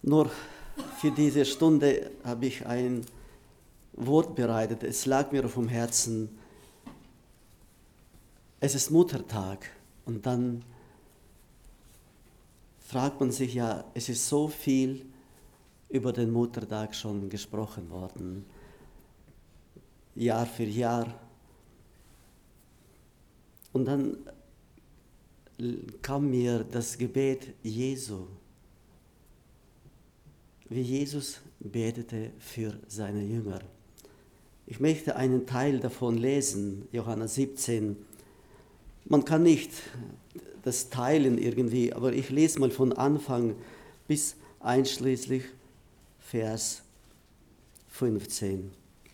Nur für diese Stunde habe ich ein Wort bereitet. Es lag mir auf dem Herzen. Es ist Muttertag und dann fragt man sich ja, es ist so viel über den Muttertag schon gesprochen worden, Jahr für Jahr. Und dann kam mir das Gebet Jesu, wie Jesus betete für seine Jünger. Ich möchte einen Teil davon lesen, Johannes 17. Man kann nicht das teilen irgendwie, aber ich lese mal von Anfang bis einschließlich Vers 15.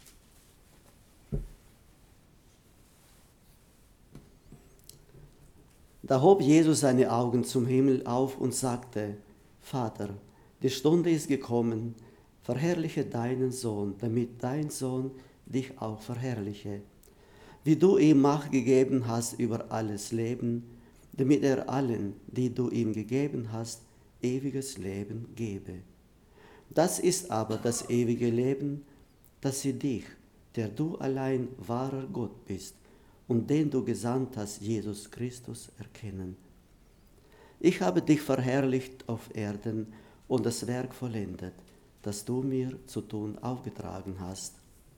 Da hob Jesus seine Augen zum Himmel auf und sagte, Vater, die Stunde ist gekommen, verherrliche deinen Sohn, damit dein Sohn dich auch verherrliche, wie du ihm Macht gegeben hast über alles Leben, damit er allen, die du ihm gegeben hast, ewiges Leben gebe. Das ist aber das ewige Leben, dass sie dich, der du allein wahrer Gott bist und den du gesandt hast, Jesus Christus, erkennen. Ich habe dich verherrlicht auf Erden und das Werk vollendet, das du mir zu tun aufgetragen hast.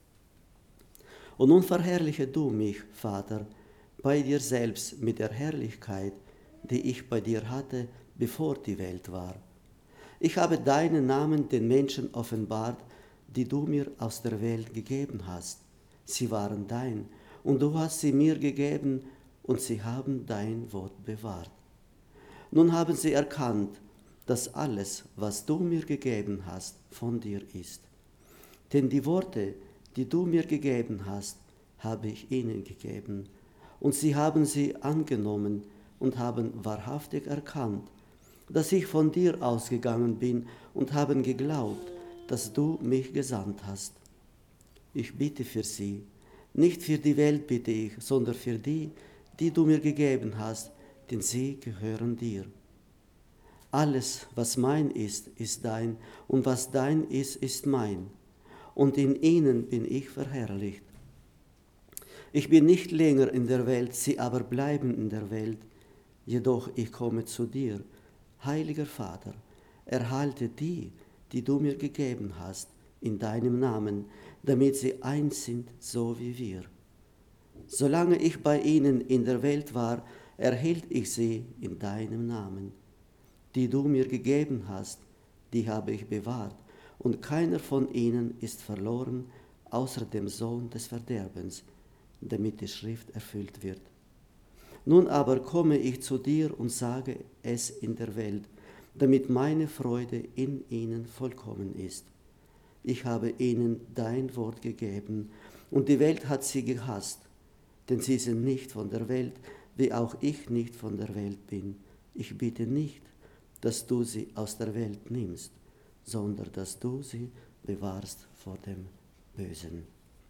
Und nun verherrliche du mich, Vater, bei dir selbst mit der Herrlichkeit, die ich bei dir hatte, bevor die Welt war. Ich habe deinen Namen den Menschen offenbart, die du mir aus der Welt gegeben hast. Sie waren dein, und du hast sie mir gegeben, und sie haben dein Wort bewahrt. Nun haben sie erkannt, dass alles, was du mir gegeben hast, von dir ist. Denn die Worte, die du mir gegeben hast, habe ich ihnen gegeben, und sie haben sie angenommen und haben wahrhaftig erkannt, dass ich von dir ausgegangen bin und haben geglaubt, dass du mich gesandt hast. Ich bitte für sie, nicht für die Welt bitte ich, sondern für die, die du mir gegeben hast, denn sie gehören dir. Alles, was mein ist, ist dein, und was dein ist mein, und in ihnen bin ich verherrlicht. Ich bin nicht länger in der Welt, sie aber bleiben in der Welt, jedoch ich komme zu dir. Heiliger Vater, erhalte die, die du mir gegeben hast, in deinem Namen, damit sie eins sind, so wie wir. Solange ich bei ihnen in der Welt war, erhielt ich sie in deinem Namen. Die du mir gegeben hast, die habe ich bewahrt, und keiner von ihnen ist verloren, außer dem Sohn des Verderbens, damit die Schrift erfüllt wird. Nun aber komme ich zu dir und sage es in der Welt, damit meine Freude in ihnen vollkommen ist. Ich habe ihnen dein Wort gegeben, und die Welt hat sie gehasst, denn sie sind nicht von der Welt, wie auch ich nicht von der Welt bin. Ich bitte nicht, dass du sie aus der Welt nimmst, sondern dass du sie bewahrst vor dem Bösen.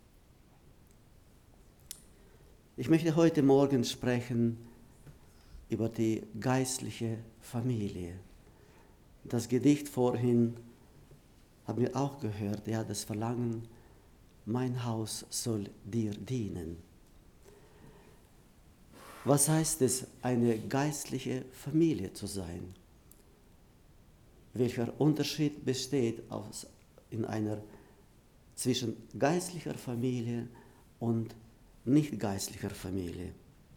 Ich möchte heute Morgen sprechen über die geistliche Familie. Das Gedicht vorhin haben wir auch gehört, ja, das Verlangen, mein Haus soll dir dienen. Was heißt es, eine geistliche Familie zu sein? Welcher Unterschied besteht zwischen geistlicher Familie und nicht geistlicher Familie?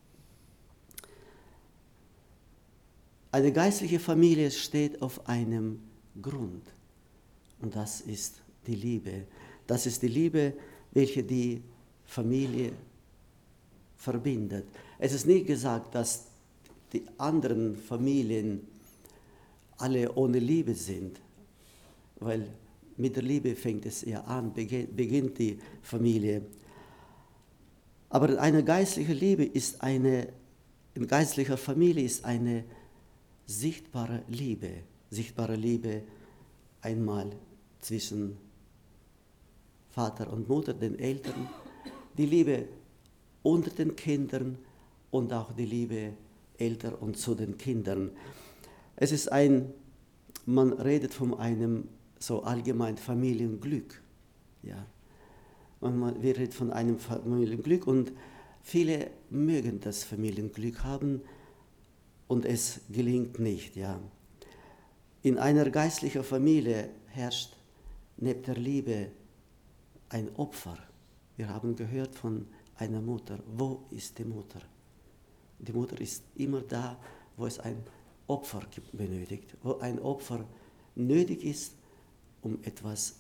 Eine geistliche Familie steht auf einem Grund, und das ist die Liebe. Das ist die Liebe, welche die Familie verbindet. Es ist nicht gesagt, dass die anderen Familien alle ohne Liebe sind, weil mit der Liebe fängt es ja an, beginnt die Familie. Aber eine geistliche Liebe ist in geistlicher Familie ist eine sichtbare Liebe einmal zwischen Vater und Mutter, den Eltern, die Liebe unter den Kindern und auch die Liebe Eltern und zu den Kindern. Es ist ein man redet von einem so allgemein Familienglück. Ja. Wir reden von einem Familienglück und viele mögen das Familienglück haben und es gelingt nicht. Ja. In einer geistlichen Familie herrscht neben der Liebe ein Opfer. Wir haben gehört von einer Mutter. Wo ist die Mutter? Die Mutter ist immer da, wo es ein Opfer benötigt, wo ein Opfer nötig ist, um etwas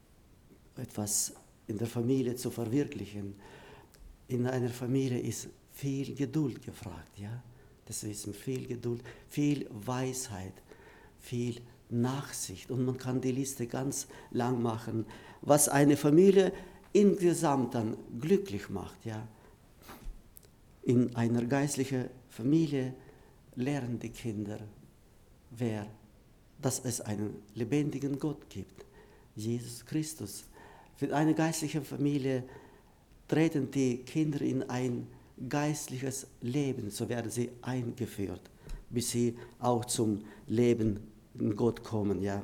in der Familie zu verwirklichen. In einer Familie ist viel Geduld gefragt, ja? Das wissen, viel Geduld, viel Weisheit, viel Nachsicht. Und man kann die Liste ganz lang machen, was eine Familie insgesamt dann glücklich macht, ja? In einer geistlichen Familie lernen die Kinder, dass es einen lebendigen Gott gibt, Jesus Christus. Für eine geistliche Familie treten die Kinder in ein geistliches Leben, so werden sie eingeführt, bis sie auch zum Leben in Gott kommen. Ja.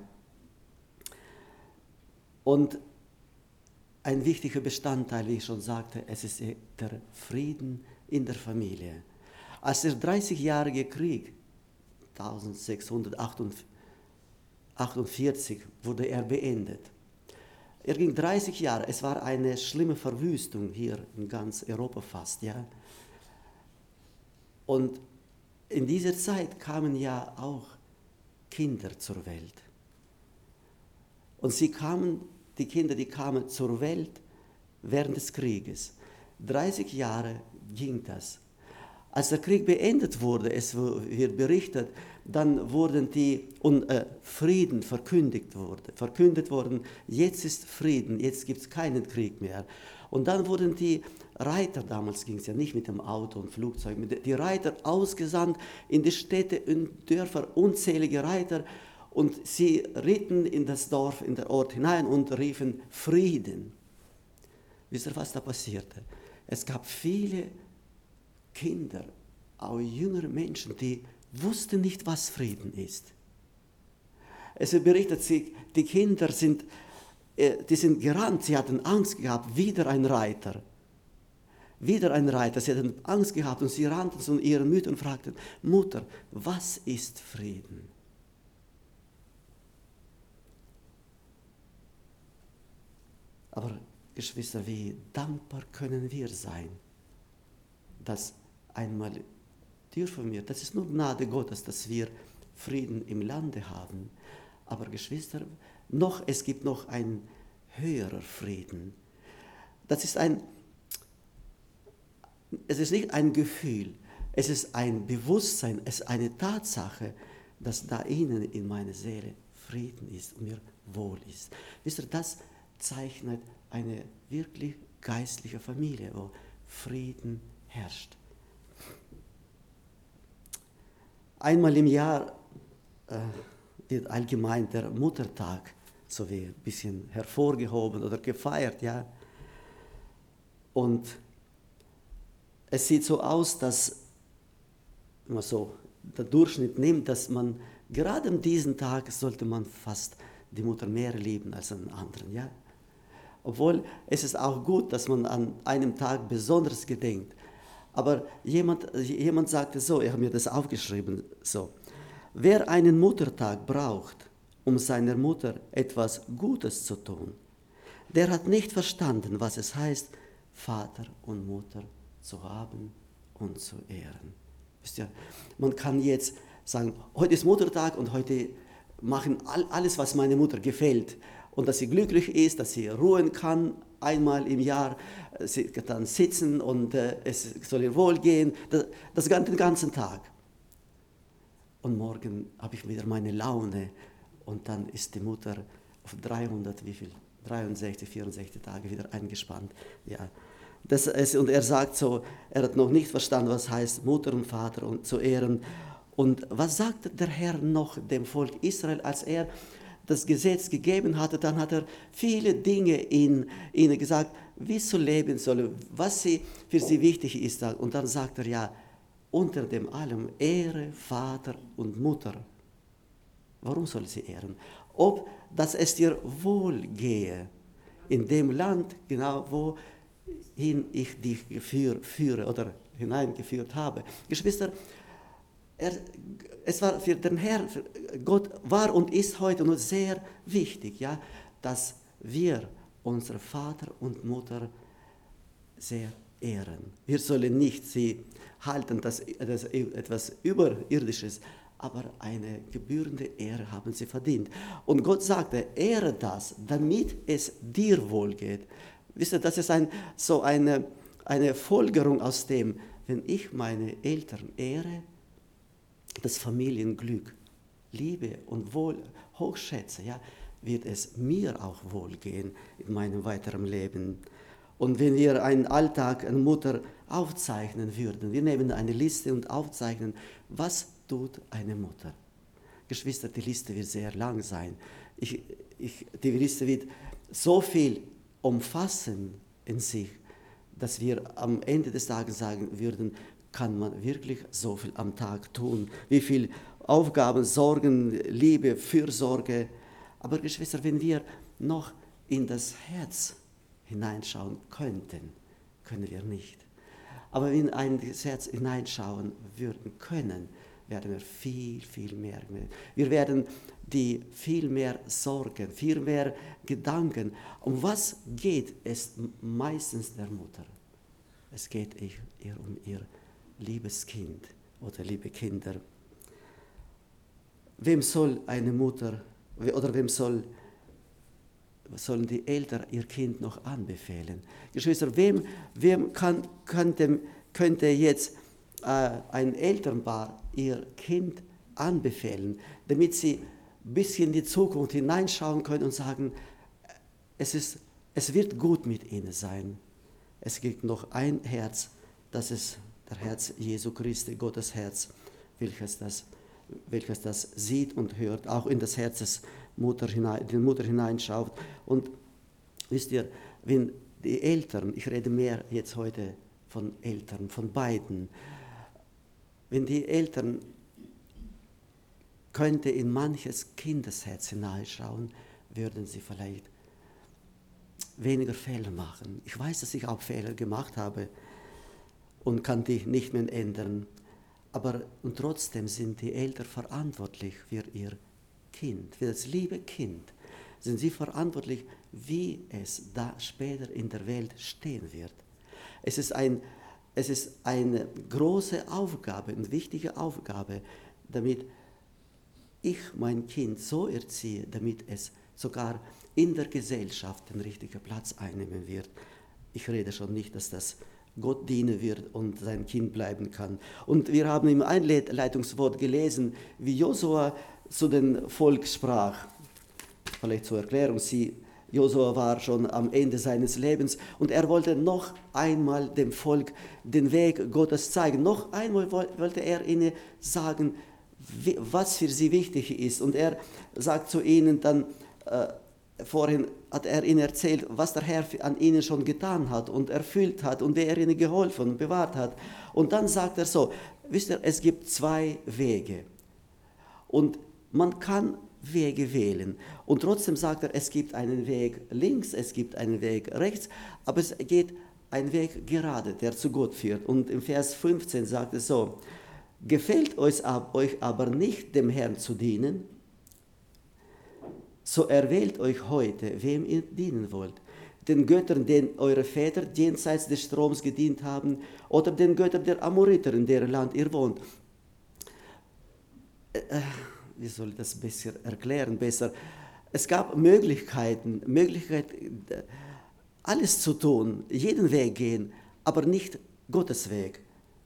Und ein wichtiger Bestandteil, wie ich schon sagte, es ist der Frieden in der Familie. Als der 30-jährige Krieg, 1648, wurde er beendet. Er ging 30 Jahre, es war eine schlimme Verwüstung hier in ganz Europa fast. Ja. Und in dieser Zeit kamen ja auch Kinder zur Welt. Und die Kinder, die kamen zur Welt während des Krieges. 30 Jahre ging das. Als der Krieg beendet wurde, es wird berichtet, dann wurden Frieden verkündet worden, jetzt ist Frieden, jetzt gibt es keinen Krieg mehr. Und dann wurden die Reiter, damals ging es ja nicht mit dem Auto und Flugzeug, die Reiter ausgesandt in die Städte und Dörfer, unzählige Reiter, und sie ritten in das Dorf, in den Ort hinein und riefen Frieden. Wisst ihr, was da passierte? Es gab viele Kinder, auch jüngere Menschen, die wussten nicht, was Frieden ist. Es wird berichtet, die Kinder sind gerannt, sie hatten Angst gehabt, wieder ein Reiter, sie hatten Angst gehabt und sie rannten zu ihren Müttern und fragten, Mutter, was ist Frieden? Aber Geschwister, wie dankbar können wir sein, dass einmal dürfen wir, das ist nur Gnade Gottes, dass wir Frieden im Lande haben. Aber Geschwister, es gibt noch einen höherer Frieden. Es ist nicht ein Gefühl, es ist ein Bewusstsein, es ist eine Tatsache, dass da innen in meiner Seele Frieden ist und mir wohl ist. Wisst ihr, das zeichnet eine wirklich geistliche Familie, wo Frieden herrscht. Einmal im Jahr wird allgemein der Muttertag so wie ein bisschen hervorgehoben oder gefeiert, ja. Und es sieht so aus, dass man so der Durchschnitt nimmt, dass man gerade an diesem Tag sollte man fast die Mutter mehr lieben als an anderen, ja. Obwohl es ist auch gut, dass man an einem Tag besonders gedenkt. Aber jemand sagte so, ich habe mir das aufgeschrieben, so: Wer einen Muttertag braucht, um seiner Mutter etwas Gutes zu tun, der hat nicht verstanden, was es heißt, Vater und Mutter zu haben und zu ehren. Wisst ihr, man kann jetzt sagen, heute ist Muttertag und heute machen alles, was meiner Mutter gefällt. Und dass sie glücklich ist, dass sie ruhen kann, einmal im Jahr, sie kann dann sitzen und es soll ihr wohlgehen, den ganzen Tag. Und morgen habe ich wieder meine Laune und dann ist die Mutter auf 63, 64 Tage wieder eingespannt. Ja. Und er sagt so, er hat noch nicht verstanden, was heißt Mutter und Vater und zu ehren. Und was sagte der Herr noch dem Volk Israel, als er das Gesetz gegeben hatte? Dann hat er viele Dinge ihnen gesagt, wie sie leben sollen, was für sie wichtig ist. Und dann sagt er, ja, unter dem allem Ehre Vater und Mutter. Warum soll sie ehren? Ob, dass es dir wohl gehe in dem Land, genau wohin ich dich führe oder hineingeführt habe. Geschwister, es war für den Herrn, für Gott war und ist heute nur sehr wichtig, ja, dass wir unsere Vater und Mutter sehr ehren. Wir sollen nicht sie halten, dass etwas Überirdisches, aber eine gebührende Ehre haben sie verdient. Und Gott sagte, ehre das, damit es dir wohlgeht. Wisst ihr, das ist eine Folgerung aus dem, wenn ich meine Eltern ehre, das Familienglück liebe und wohl hochschätze, ja, wird es mir auch wohlgehen in meinem weiteren Leben. Und wenn wir einen Alltag einer Mutter aufzeichnen würden, wir nehmen eine Liste und aufzeichnen, was tut eine Mutter. Geschwister, die Liste wird sehr lang sein. Die Liste wird so viel umfassen in sich, dass wir am Ende des Tages sagen würden, kann man wirklich so viel am Tag tun? Wie viel Aufgaben, Sorgen, Liebe, Fürsorge. Aber Geschwister, wenn wir noch in das Herz hineinschauen könnten, können wir nicht. Aber wenn wir in das Herz hineinschauen würden können, werden wir viel, viel mehr. Wir werden viel mehr Sorgen, viel mehr Gedanken. Um was geht es meistens der Mutter? Es geht ihr um ihr liebes Kind oder liebe Kinder. Wem soll eine Mutter oder wem sollen die Eltern ihr Kind noch anbefehlen? Geschwister, wem könnte jetzt ein Elternpaar ihr Kind anbefehlen, damit sie ein bisschen in die Zukunft hineinschauen können und sagen, es wird gut mit ihnen sein. Es gibt noch ein Herz, das ist das Herz Jesu Christi, Gottes Herz, welches das sieht und hört, auch in das Herz der Mutter hineinschaut. Und wisst ihr, wenn die Eltern, ich rede mehr jetzt heute von Eltern, von beiden, wenn die Eltern könnte in manches Kindesherz hineinschauen, würden sie vielleicht weniger Fehler machen. Ich weiß, dass ich auch Fehler gemacht habe und kann die nicht mehr ändern. Und trotzdem sind die Eltern verantwortlich für ihr Kind, für das liebe Kind. Sind sie verantwortlich, wie es da später in der Welt stehen wird. Es ist eine große Aufgabe, eine wichtige Aufgabe, damit ich mein Kind so erziehe, damit es sogar in der Gesellschaft den richtigen Platz einnehmen wird. Ich rede schon nicht, dass das Gott dienen wird und sein Kind bleiben kann. Und wir haben im Einleitungswort gelesen, wie Josua zu dem Volk sprach. Vielleicht zur Erklärung, Josua war schon am Ende seines Lebens und er wollte noch einmal dem Volk den Weg Gottes zeigen. Noch einmal wollte er ihnen sagen, was für sie wichtig ist. Und er sagt zu ihnen dann, vorhin hat er ihnen erzählt, was der Herr an ihnen schon getan hat und erfüllt hat und wie er ihnen geholfen und bewahrt hat. Und dann sagt er so, wisst ihr, es gibt zwei Wege und man kann Wege wählen. Und trotzdem sagt er, es gibt einen Weg links, es gibt einen Weg rechts, aber es geht ein Weg gerade, der zu Gott führt. Und im Vers 15 sagt es so, gefällt euch aber nicht, dem Herrn zu dienen, so erwählt euch heute, wem ihr dienen wollt. Den Göttern, denen eure Väter jenseits des Stroms gedient haben, oder den Göttern der Amoriter, in deren Land ihr wohnt. Wie soll ich das besser erklären? Es gab Möglichkeiten, alles zu tun, jeden Weg gehen, aber nicht Gottes Weg.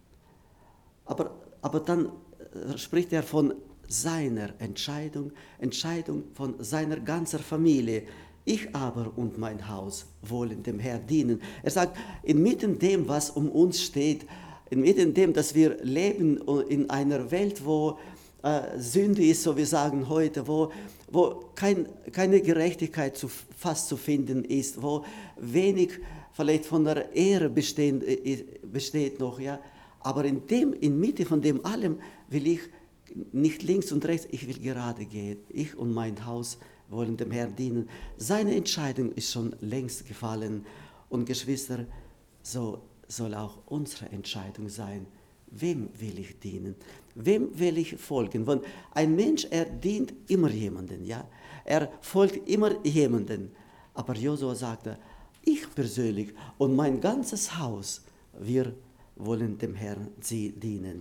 Aber dann spricht er von seiner Entscheidung von seiner ganzen Familie. Ich aber und mein Haus wollen dem Herrn dienen. Er sagt, inmitten dem, was um uns steht, inmitten dem, dass wir leben in einer Welt, wo Sünde ist, so wir sagen heute, wo keine Gerechtigkeit fast zu finden ist, wo wenig vielleicht von der Ehre besteht noch, ja. Aber inmitten von dem allem will ich nicht links und rechts, ich will gerade gehen. Ich und mein Haus wollen dem Herrn dienen. Seine Entscheidung ist schon längst gefallen. Und Geschwister, so soll auch unsere Entscheidung sein. Wem will ich dienen? Wem will ich folgen? Weil ein Mensch, er dient immer jemanden, ja? Er folgt immer jemanden. Aber Josua sagte, ich persönlich und mein ganzes Haus, wir wollen dem Herrn dienen.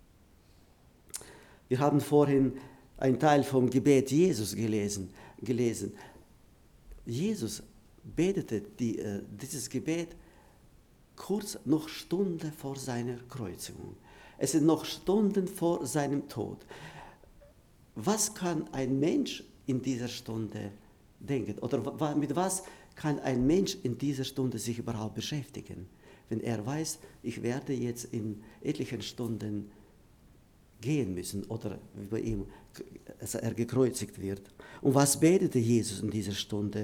Wir haben vorhin einen Teil vom Gebet Jesus gelesen. Jesus betete dieses Gebet kurz noch Stunden vor seiner Kreuzigung. Es sind noch Stunden vor seinem Tod. Was kann ein Mensch in dieser Stunde denken? Oder mit was kann ein Mensch in dieser Stunde sich überhaupt beschäftigen? Wenn er weiß, ich werde jetzt in etlichen Stunden gehen müssen oder bei ihm, also er gekreuzigt wird. Und was betete Jesus in dieser Stunde?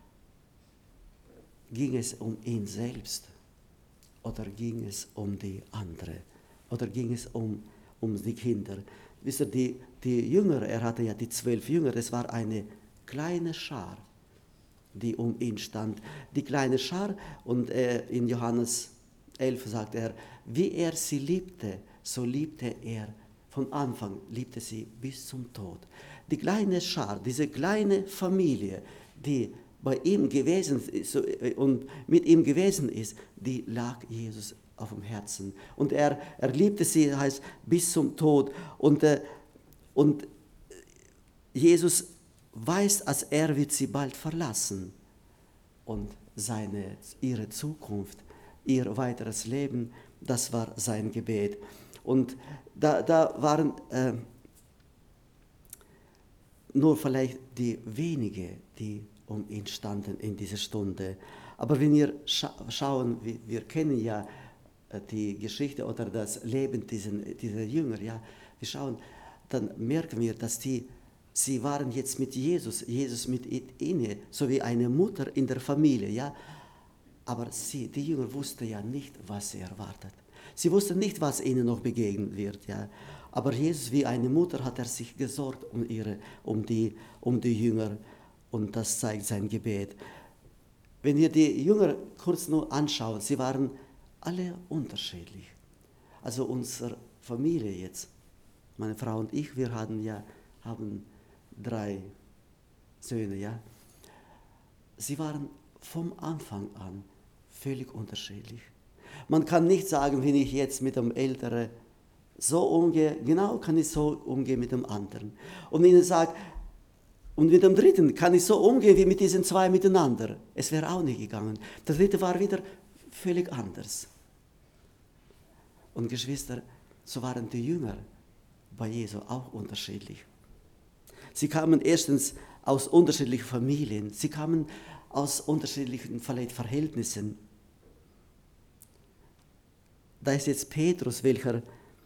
Ging es um ihn selbst oder ging es um die anderen? Oder ging es um die Kinder? Wisst ihr, die Jünger, er hatte ja die 12 Jünger, das war eine kleine Schar, die um ihn stand. Die kleine Schar, und in Johannes 11 sagt er, wie er sie liebte, so liebte er von Anfang, liebte sie bis zum Tod. Die kleine Schar, diese kleine Familie, die bei ihm gewesen ist und mit ihm gewesen ist, die lag Jesus auf dem Herzen. Und er liebte sie, heißt, bis zum Tod. Und Jesus weiß, als er wird sie bald verlassen. Und ihre Zukunft, ihr weiteres Leben, das war sein Gebet. Und da waren nur vielleicht die wenige, die um ihn standen in dieser Stunde. Aber wenn wir schauen, wir kennen ja die Geschichte oder das Leben dieser Jünger, ja, wir schauen, dann merken wir, dass sie waren jetzt mit Jesus mit ihnen, so wie eine Mutter in der Familie, ja. Aber die Jünger wussten ja nicht, was sie erwartet. Sie wussten nicht, was ihnen noch begegnen wird, ja. Aber Jesus, wie eine Mutter, hat er sich gesorgt um die Jünger, und das zeigt sein Gebet. Wenn wir die Jünger kurz nur anschauen, sie waren alle unterschiedlich. Also unsere Familie jetzt, meine Frau und ich, wir haben 3 Söhne, ja. Sie waren vom Anfang an völlig unterschiedlich. Man kann nicht sagen, wenn ich jetzt mit dem Älteren so umgehe, genau kann ich so umgehen mit dem anderen. Und wenn ich sage, und mit dem Dritten kann ich so umgehen wie mit diesen 2 miteinander. Es wäre auch nicht gegangen. Der Dritte war wieder völlig anders. Und Geschwister, so waren die Jünger bei Jesu auch unterschiedlich. Sie kamen erstens aus unterschiedlichen Familien. Sie kamen aus unterschiedlichen vielleicht Verhältnissen. Da ist jetzt Petrus, welcher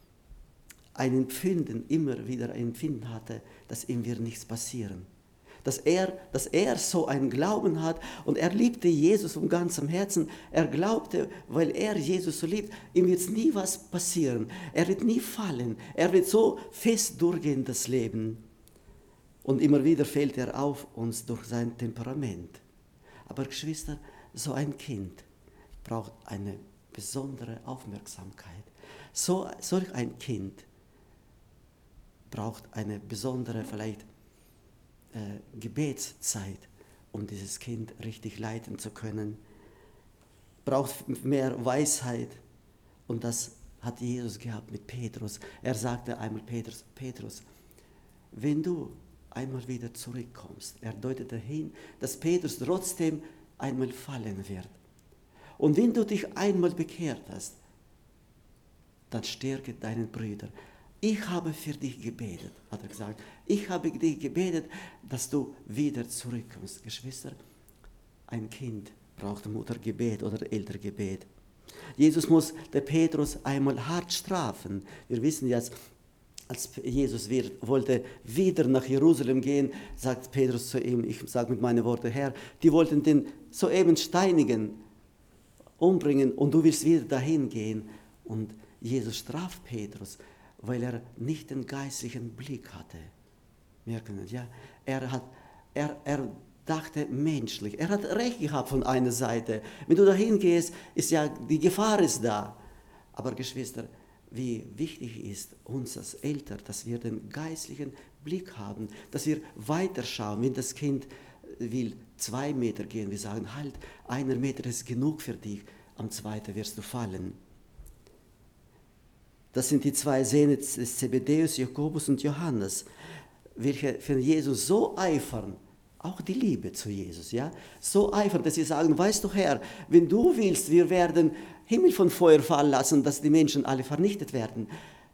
immer wieder ein Empfinden hatte, dass ihm wird nichts passieren. Dass er so einen Glauben hat und er liebte Jesus von ganzem Herzen. Er glaubte, weil er Jesus so liebt, ihm wird nie was passieren. Er wird nie fallen. Er wird so fest durchgehen, das Leben. Und immer wieder fällt er auf uns durch sein Temperament. Aber Geschwister, so ein Kind braucht eine besondere Aufmerksamkeit. Solch ein Kind braucht eine besondere vielleicht Gebetszeit, um dieses Kind richtig leiten zu können. Braucht mehr Weisheit. Und das hat Jesus gehabt mit Petrus. Er sagte einmal Petrus, wenn du einmal wieder zurückkommst, er deutete hin, dass Petrus trotzdem einmal fallen wird. Und wenn du dich einmal bekehrt hast, dann stärke deinen Brüder. Ich habe für dich gebetet, hat er gesagt. Ich habe dich gebetet, dass du wieder zurückkommst. Geschwister, ein Kind braucht Muttergebet oder Elterngebet. Jesus muss der Petrus einmal hart strafen. Wir wissen jetzt, als Jesus wollte wieder nach Jerusalem gehen, sagt Petrus zu ihm, ich sage mit meinen Worten, Herr, die wollten den soeben steinigen, umbringen und du willst wieder dahin gehen. Und Jesus straft Petrus. weil er nicht den geistlichen Blick hatte. Merken wir, ja? Er dachte menschlich. Er hat recht gehabt von einer Seite. Wenn du dahin gehst, ist ja, die Gefahr ist da. Aber Geschwister, wie wichtig ist uns als Eltern, dass wir den geistlichen Blick haben, dass wir weiterschauen, wenn das Kind will 2 Meter gehen, wir sagen, halt, 1 Meter ist genug für dich, am 2. wirst du fallen. Das sind die 2 Söhne des Zebedeus, Jakobus und Johannes, welche für Jesus so eifern, auch die Liebe zu Jesus, ja, so eifern, dass sie sagen, weißt du Herr, wenn du willst, wir werden Himmel von Feuer fallen lassen, dass die Menschen alle vernichtet werden.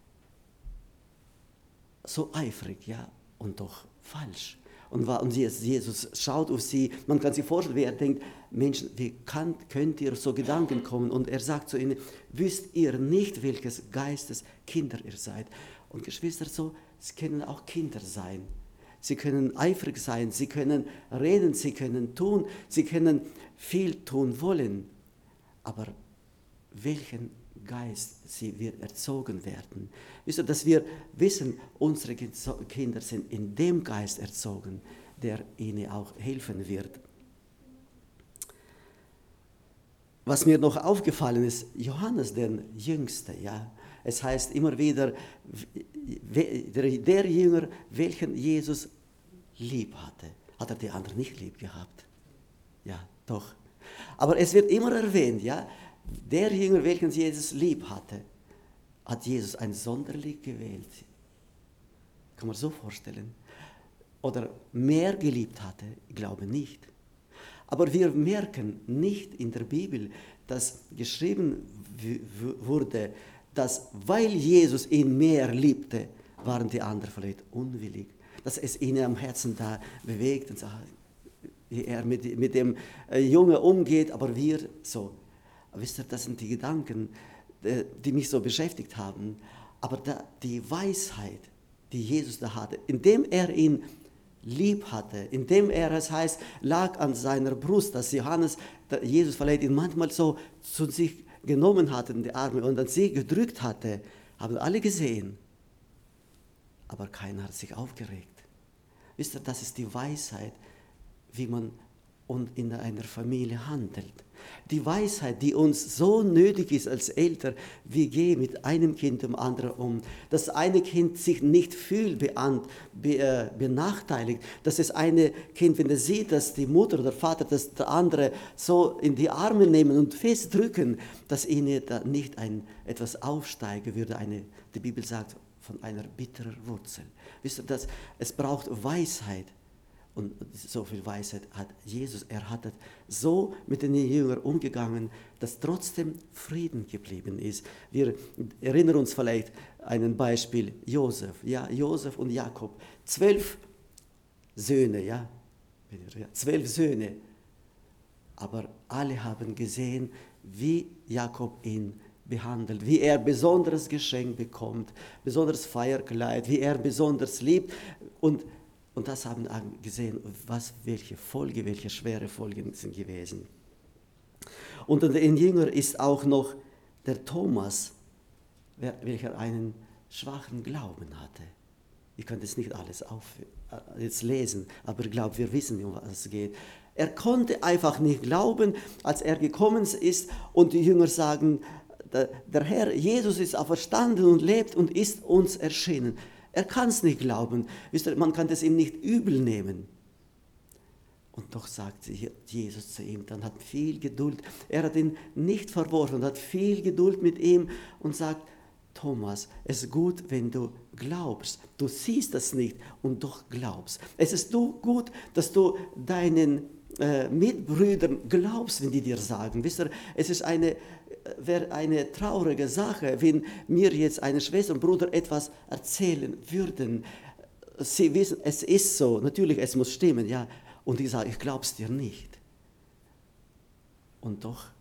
So eifrig, ja, und doch falsch. Und Jesus schaut auf sie, man kann sich vorstellen, wie er denkt, Menschen, wie könnt ihr so Gedanken kommen? Und er sagt zu ihnen, wisst ihr nicht, welches Geistes Kinder ihr seid? Und Geschwister, so, es können auch Kinder sein. Sie können eifrig sein, sie können reden, sie können tun, sie können viel tun wollen. Aber welchen Geist wir erzogen werden. Wisst ihr, dass wir wissen, unsere Kinder sind in dem Geist erzogen, der ihnen auch helfen wird. Was mir noch aufgefallen ist, Johannes, der Jüngste, ja, es heißt immer wieder, der Jünger, welchen Jesus lieb hatte. Hat er die anderen nicht lieb gehabt? Ja, doch. Aber es wird immer erwähnt, ja, der Jünger, welchen Jesus lieb hatte, hat Jesus ein Sonderling gewählt. Kann man so vorstellen. Oder mehr geliebt hatte, ich glaube nicht. Aber wir merken nicht in der Bibel, dass geschrieben wurde, dass weil Jesus ihn mehr liebte, waren die anderen vielleicht unwillig. Dass es ihnen am Herzen da bewegt und sagt, wie er mit dem Jungen umgeht, aber wir so. Wisst ihr, das sind die Gedanken, die mich so beschäftigt haben. Aber die Weisheit, die Jesus da hatte, indem er ihn lieb hatte, indem er, es heißt, lag an seiner Brust, dass Jesus vielleicht ihn manchmal so zu sich genommen hatte in die Arme und an sie gedrückt hatte, haben alle gesehen. Aber keiner hat sich aufgeregt. Wisst ihr, das ist die Weisheit, wie man in einer Familie handelt. Die Weisheit, die uns so nötig ist als Eltern, wie gehe mit einem Kind dem anderen um. Dass eine Kind sich nicht fühlt benachteiligt. Dass das eine Kind, wenn es sieht, dass die Mutter oder der Vater das der andere so in die Arme nehmen und festdrücken, dass ihnen da nicht etwas aufsteigen würde. Die Bibel sagt, von einer bitteren Wurzel. Wisst ihr, es braucht Weisheit. Und so viel Weisheit hat Jesus. Er hat so mit den Jüngern umgegangen, dass trotzdem Frieden geblieben ist. Wir erinnern uns vielleicht an ein Beispiel, Josef und Jakob. 12 Söhne, ja, 12 Söhne. Aber alle haben gesehen, wie Jakob ihn behandelt, wie er besonderes Geschenk bekommt, besonderes Feierkleid, wie er besonders liebt. Und das haben wir gesehen, welche schwere Folgen sind gewesen. Und unter den Jüngern ist auch noch der Thomas, welcher einen schwachen Glauben hatte. Ich kann das nicht alles jetzt lesen, aber ich glaube, wir wissen, um was es geht. Er konnte einfach nicht glauben, als er gekommen ist und die Jünger sagen, der Herr Jesus ist auferstanden und lebt und ist uns erschienen. Er kann es nicht glauben. Wisst ihr, man kann es ihm nicht übel nehmen. Und doch sagt Jesus zu ihm, dann hat viel Geduld. Er hat ihn nicht verworfen, hat viel Geduld mit ihm und sagt, Thomas, es ist gut, wenn du glaubst. Du siehst das nicht und doch glaubst. Es ist gut, dass du deinen Mitbrüdern glaubst, wenn die dir sagen. Wisst ihr, wäre eine traurige Sache, wenn mir jetzt eine Schwester und Bruder etwas erzählen würden. Sie wissen, es ist so, natürlich, es muss stimmen, ja. Und ich sage, ich glaube es dir nicht. Und doch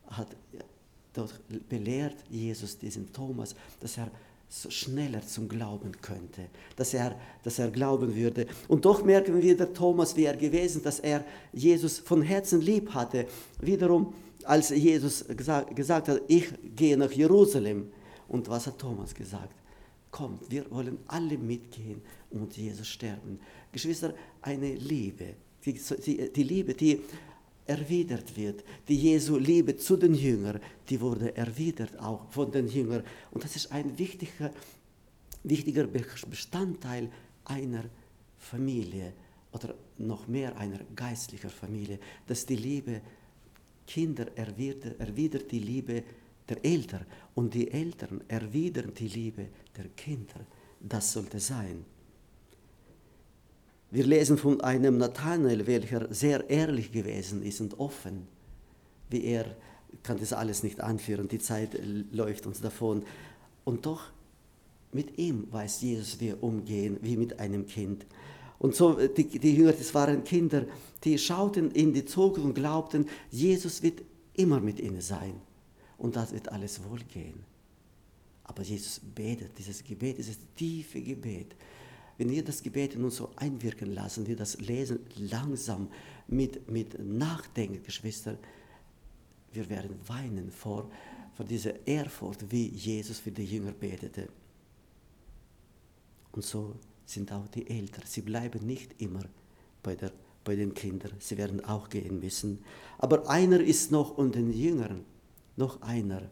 belehrt Jesus diesen Thomas, dass er so schneller zum Glauben könnte, dass er glauben würde. Und doch merken wir, der Thomas, wie er gewesen, dass er Jesus von Herzen lieb hatte. Wiederum, als Jesus gesagt hat, ich gehe nach Jerusalem. Und was hat Thomas gesagt? kommt, wir wollen alle mitgehen und mit Jesus sterben. Geschwister, eine Liebe, die Liebe, die erwidert wird, die Jesu Liebe zu den Jüngern, die wurde erwidert auch von den Jüngern. Und das ist ein wichtiger Bestandteil einer Familie oder noch mehr einer geistlichen Familie, dass die Liebe Kinder erwidert die Liebe der Eltern und die Eltern erwidern die Liebe der Kinder. Das sollte sein. Wir lesen von einem Nathanael, welcher sehr ehrlich gewesen ist und offen, wie er, ich kann das alles nicht anführen, die Zeit läuft uns davon. Und doch mit ihm weiß Jesus, wie wir umgehen, wie mit einem Kind. Und so, die Jünger, das waren Kinder, die schauten in die Zukunft und glaubten, Jesus wird immer mit ihnen sein. Und das wird alles wohl gehen. Aber Jesus betet, dieses Gebet, dieses tiefe Gebet. Wenn wir das Gebet nun so einwirken lassen, wir das lesen langsam mit Nachdenken, Geschwister, wir werden weinen vor dieser Ehrfurcht, wie Jesus für die Jünger betete. Und so sind auch die Eltern. Sie bleiben nicht immer bei den Kindern. Sie werden auch gehen müssen. Aber einer ist noch unter den Jüngern, noch einer.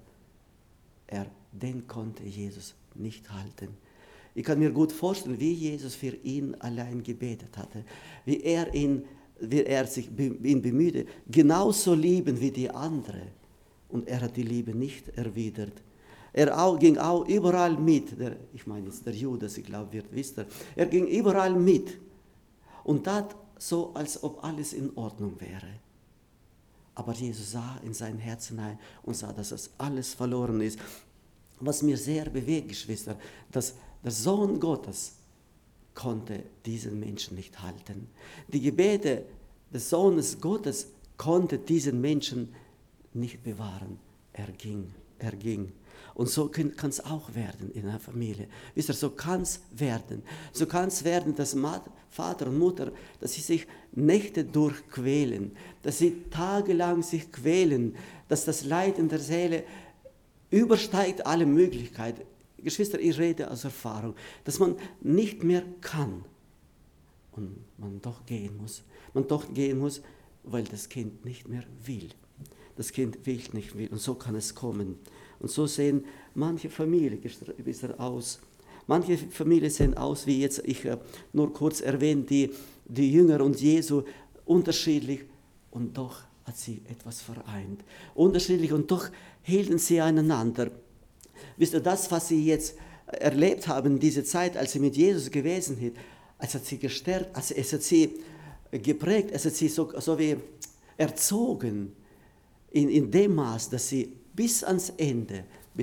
Den konnte Jesus nicht halten. Ich kann mir gut vorstellen, wie Jesus für ihn allein gebetet hatte, wie er sich ihn bemühte, genauso lieben wie die anderen. Und er hat die Liebe nicht erwidert. Er ging auch überall mit, ich meine jetzt der Judas, ich glaube, wisst ihr, er ging überall mit und tat so, als ob alles in Ordnung wäre. Aber Jesus sah in sein Herz hinein und sah, dass das alles verloren ist. Was mir sehr bewegt, Geschwister, dass der Sohn Gottes konnte diesen Menschen nicht halten. Die Gebete des Sohnes Gottes konnte diesen Menschen nicht bewahren. Er ging. Und so kann es auch werden in einer Familie. Wisst ihr, so kann es werden. So kann es werden, dass Vater und Mutter, dass sie sich Nächte durchquälen, dass sie tagelang sich quälen, dass das Leid in der Seele übersteigt alle Möglichkeiten. Geschwister, ich rede aus Erfahrung, dass man nicht mehr kann und man doch gehen muss. Man doch gehen muss, weil das Kind nicht mehr will. Das Kind will nicht will und so kann es kommen. Und so sehen manche Familien aus. Manche Familien sehen aus, wie jetzt ich nur kurz erwähnt, die Jünger und Jesu unterschiedlich und doch hat sie etwas vereint. Unterschiedlich und doch hielten sie aneinander. Wisst ihr, das, was sie jetzt erlebt haben, diese Zeit, als sie mit Jesus gewesen sind, es hat sie gestärkt, also es hat sie geprägt, es hat sie so wie erzogen, in dem Maß, dass sie bis ans Ende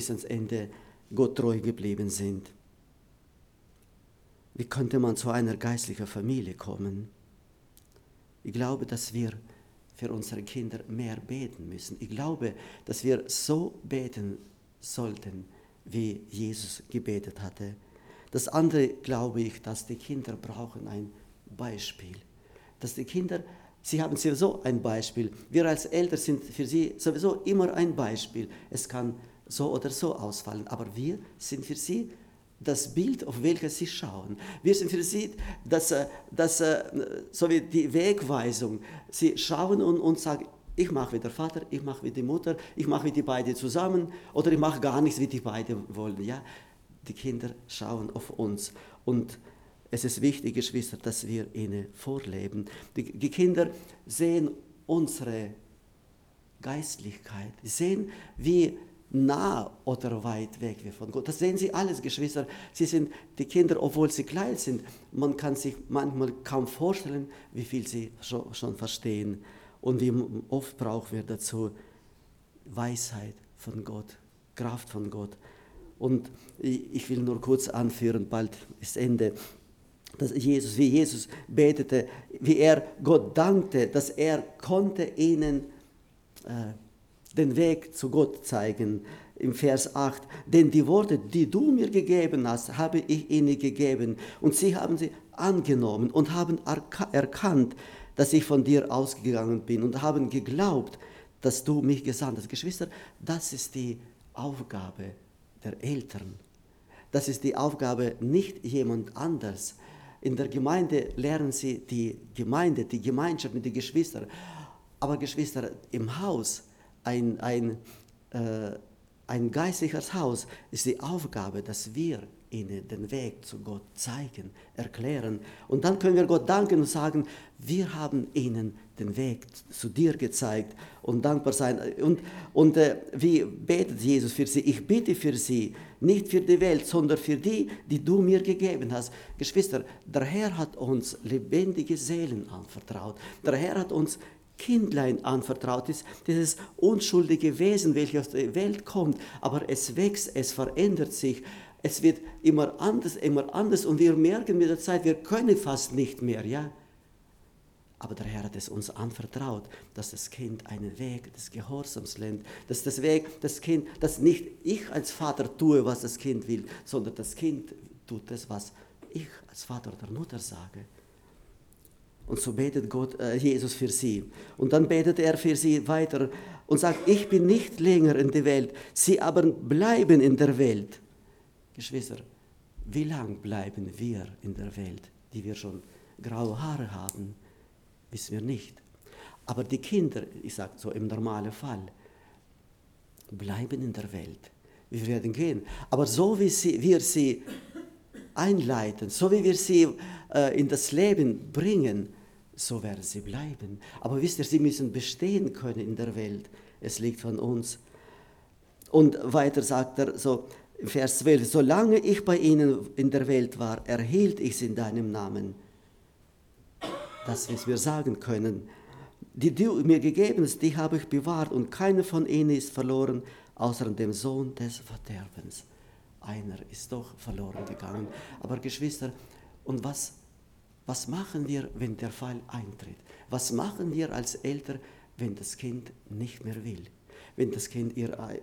Gott treu geblieben sind. Wie könnte man zu einer geistlichen Familie kommen? Ich glaube, dass wir für unsere Kinder mehr beten müssen. Ich glaube, dass wir so beten sollten, wie Jesus gebetet hatte. Das andere glaube ich, dass die Kinder brauchen ein Beispiel. Dass die Kinder, sie haben sowieso ein Beispiel. Wir als Eltern sind für sie sowieso immer ein Beispiel. Es kann so oder so ausfallen, aber wir sind für sie das Bild, auf welches sie schauen. Wir sind für sie so wie die Wegweisung. Sie schauen und sagen, ich mache wie der Vater, ich mache wie die Mutter, ich mache wie die beiden zusammen oder ich mache gar nichts, wie die beiden wollen. Ja? Die Kinder schauen auf uns und es ist wichtig, Geschwister, dass wir ihnen vorleben. Die Kinder sehen unsere Geistlichkeit, sie sehen, wie nah oder weit weg wir von Gott. Das sehen sie alles, Geschwister. Sie sind die Kinder, obwohl sie klein sind. Man kann sich manchmal kaum vorstellen, wie viel sie schon verstehen. Und wie oft brauchen wir dazu Weisheit von Gott, Kraft von Gott. Und ich will nur kurz anführen, bald ist Ende, wie Jesus betete, wie er Gott dankte, dass er konnte ihnen den Weg zu Gott zeigen. Im Vers 8, denn die Worte, die du mir gegeben hast, habe ich ihnen gegeben. Und sie haben sie angenommen und haben erkannt, dass ich von dir ausgegangen bin und haben geglaubt, dass du mich gesandt hast. Geschwister, das ist die Aufgabe der Eltern. Das ist die Aufgabe nicht jemand anders. In der Gemeinde lernen sie die Gemeinde, die Gemeinschaft mit den Geschwistern. Aber Geschwister, im Haus, ein geistliches Haus, ist die Aufgabe, dass wir ihnen den Weg zu Gott zeigen, erklären. Und dann können wir Gott danken und sagen, wir haben ihnen den Weg zu dir gezeigt und dankbar sein. Und wie betet Jesus für sie? Ich bitte für sie, nicht für die Welt, sondern für die, die du mir gegeben hast. Geschwister, der Herr hat uns lebendige Seelen anvertraut. Der Herr hat uns Kindlein anvertraut ist, dieses unschuldige Wesen, welches aus der Welt kommt, aber es wächst, es verändert sich, es wird immer anders und wir merken mit der Zeit, wir können fast nicht mehr, ja. Aber der Herr hat es uns anvertraut, dass das Kind einen Weg des Gehorsams lernt, dass dass nicht ich als Vater tue, was das Kind will, sondern das Kind tut das, was ich als Vater oder Mutter sage. Und so betet Jesus für sie. Und dann betet er für sie weiter und sagt, ich bin nicht länger in der Welt, sie aber bleiben in der Welt. Geschwister, wie lange bleiben wir in der Welt, die wir schon graue Haare haben, wissen wir nicht. Aber die Kinder, ich sage so im normalen Fall, bleiben in der Welt. Wir werden gehen. Aber so wie wir sie einleiten, so wie wir sie in das Leben bringen, so werden sie bleiben. Aber wisst ihr, sie müssen bestehen können in der Welt. Es liegt von uns. Und weiter sagt er so, im Vers 12, solange ich bei ihnen in der Welt war, erhielt ich sie in deinem Namen. Das, was wir sagen können. Die du mir gegeben hast, die habe ich bewahrt und keiner von ihnen ist verloren, außer dem Sohn des Verderbens. Einer ist doch verloren gegangen. Aber Geschwister, und was machen wir, wenn der Fall eintritt? Was machen wir als Eltern, wenn das Kind nicht mehr will? Wenn das Kind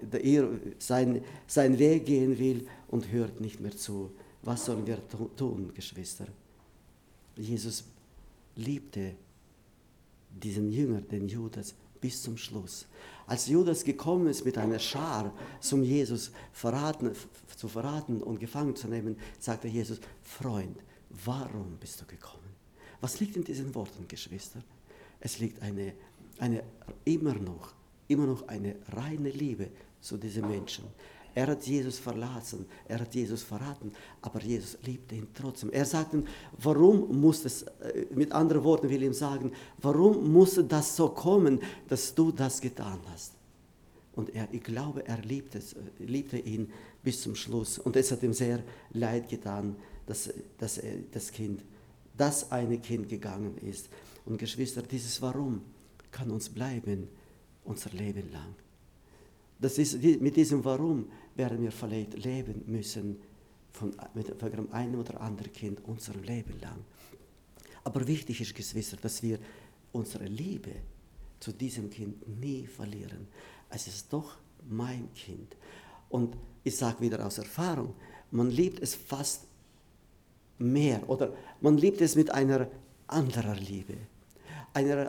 seinen Weg gehen will und hört nicht mehr zu? Was sollen wir tun, Geschwister? Jesus liebte diesen Jünger, den Judas, bis zum Schluss. Als Judas gekommen ist mit einer Schar, um Jesus zu verraten und gefangen zu nehmen, sagte Jesus, Freund, warum bist du gekommen? Was liegt in diesen Worten, Geschwister? Es liegt immer noch eine reine Liebe zu diesen Menschen. Er hat Jesus verlassen, er hat Jesus verraten, aber Jesus liebte ihn trotzdem. Er sagte, warum muss es, mit anderen Worten will ich ihm sagen, warum musste das so kommen, dass du das getan hast? Und ich glaube, er liebte ihn bis zum Schluss. Und es hat ihm sehr leid getan, dass das eine Kind gegangen ist. Und Geschwister, dieses Warum kann uns bleiben, unser Leben lang. Mit diesem Warum werden wir vielleicht leben müssen, mit einem oder anderen Kind unser Leben lang. Aber wichtig ist, Geschwister, dass wir unsere Liebe zu diesem Kind nie verlieren. Es ist doch mein Kind. Und ich sage wieder aus Erfahrung, man liebt es fast mehr oder man liebt es mit einer anderen Liebe, einer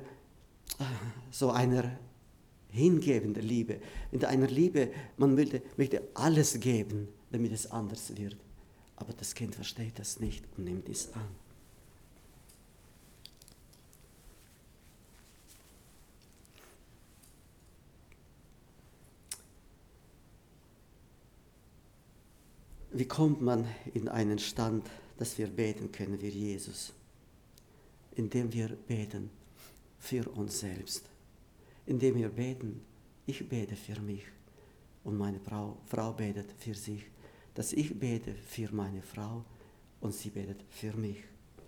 hingebende Liebe. In einer Liebe, man möchte alles geben, damit es anders wird. Aber das Kind versteht das nicht und nimmt es an. Wie kommt man in einen Stand, dass wir beten können wie Jesus? Indem wir beten für uns selbst. Indem wir beten, ich bete für mich und meine Frau betet für sich. Dass ich bete für meine Frau und sie betet für mich.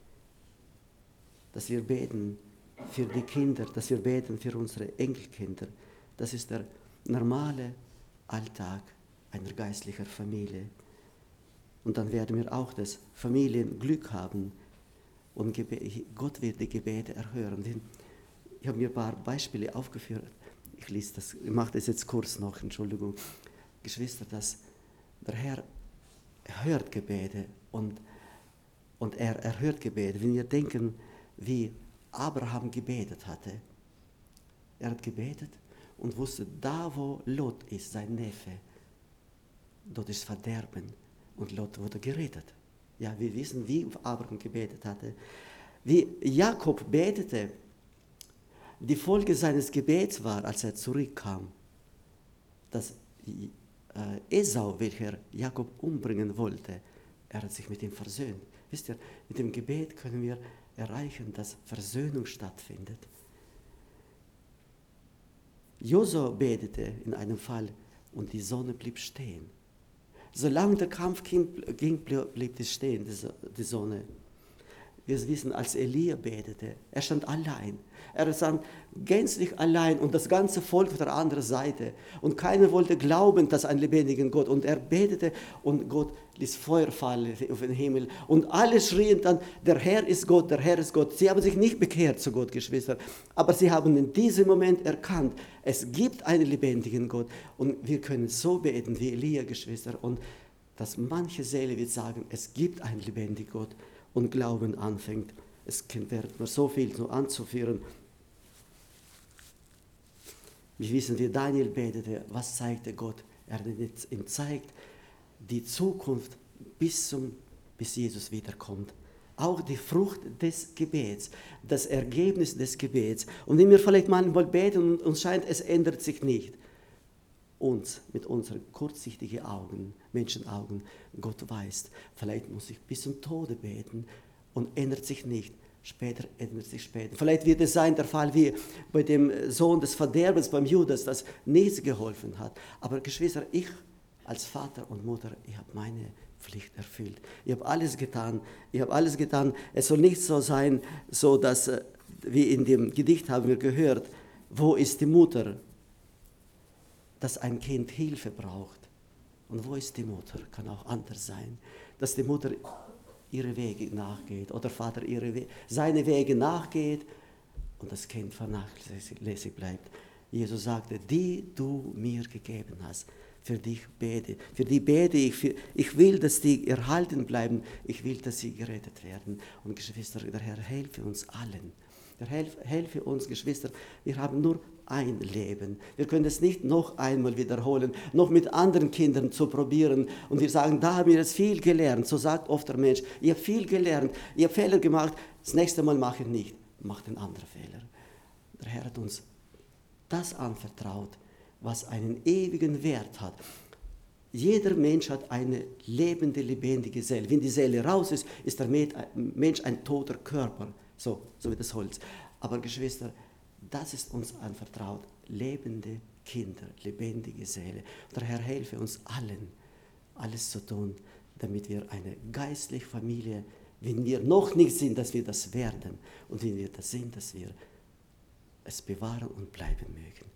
Dass wir beten für die Kinder, dass wir beten für unsere Enkelkinder. Das ist der normale Alltag einer geistlichen Familie. Und dann werden wir auch das Familienglück haben und Gott wird die Gebete erhören. Ich habe mir ein paar Beispiele aufgeführt. Ich mache das jetzt kurz noch, Entschuldigung. Geschwister, dass der Herr hört Gebete und er erhört Gebete. Wenn wir denken, wie Abraham gebetet hatte. Er hat gebetet und wusste, da wo Lot ist, sein Neffe, dort ist Verderben. und Lot wurde gerettet. Ja, wir wissen, wie Abraham gebetet hatte. Wie Jakob betete, die Folge seines Gebets war, als er zurückkam, dass Esau, welcher Jakob umbringen wollte, er hat sich mit ihm versöhnt. Wisst ihr, mit dem Gebet können wir erreichen, dass Versöhnung stattfindet. Josua betete in einem Fall und die Sonne blieb stehen. Solange der Kampf ging, blieb es stehen, die Sonne. Wir wissen, als Elia betete, er stand allein. Er stand gänzlich allein und das ganze Volk auf der anderen Seite. Und keiner wollte glauben, dass ein lebendiger Gott. Und er betete und Gott ließ Feuer fallen auf den Himmel. Und alle schrien dann, der Herr ist Gott, der Herr ist Gott. Sie haben sich nicht bekehrt zu Gott, Geschwister. Aber sie haben in diesem Moment erkannt, es gibt einen lebendigen Gott. Und wir können so beten wie Elia, Geschwister. Und dass manche Seele wird sagen, es gibt einen lebendigen Gott. Und Glauben anfängt. Es wäre nur so viel so anzuführen. Wir wissen, wie Daniel betete, was zeigte Gott? Er ihm zeigt die Zukunft bis Jesus wiederkommt. Auch die Frucht des Gebets, das Ergebnis des Gebets. Und wenn wir vielleicht manchmal beten und uns scheint, es ändert sich nicht. Uns mit unseren kurzsichtigen Augen, Menschenaugen, Gott weiß, vielleicht muss ich bis zum Tode beten und ändert sich nicht. Später ändert sich später. Vielleicht wird es sein, der Fall wie bei dem Sohn des Verderbens, beim Judas, das nichts geholfen hat. Aber Geschwister, ich als Vater und Mutter, ich habe meine Pflicht erfüllt. Ich habe alles getan. Es soll nicht so sein, so dass, wie in dem Gedicht haben wir gehört, wo ist die Mutter? Dass ein Kind Hilfe braucht. Und wo ist die Mutter? Kann auch anders sein. Dass die Mutter ihre Wege nachgeht oder Vater seine Wege nachgeht und das Kind vernachlässigt bleibt. Jesus sagte, die du mir gegeben hast, für die bete ich. Ich will, dass die erhalten bleiben. Ich will, dass sie gerettet werden. Und Geschwister, der Herr helfe uns allen. Der Herr helfe uns, Geschwister. Wir haben nur ein Leben. Wir können es nicht noch einmal wiederholen, noch mit anderen Kindern zu probieren. Und wir sagen, da haben wir jetzt viel gelernt. So sagt oft der Mensch, ihr habt viel gelernt, ihr habt Fehler gemacht, das nächste Mal mache ich nicht. Macht einen anderen Fehler. Der Herr hat uns das anvertraut, was einen ewigen Wert hat. Jeder Mensch hat eine lebende, lebendige Seele. Wenn die Seele raus ist, ist der Mensch ein toter Körper, so wie das Holz. Aber Geschwister, das ist uns anvertraut, lebende Kinder, lebendige Seele. Der Herr helfe uns allen, alles zu tun, damit wir eine geistliche Familie, wenn wir noch nicht sind, dass wir das werden und wenn wir das sind, dass wir es bewahren und bleiben mögen.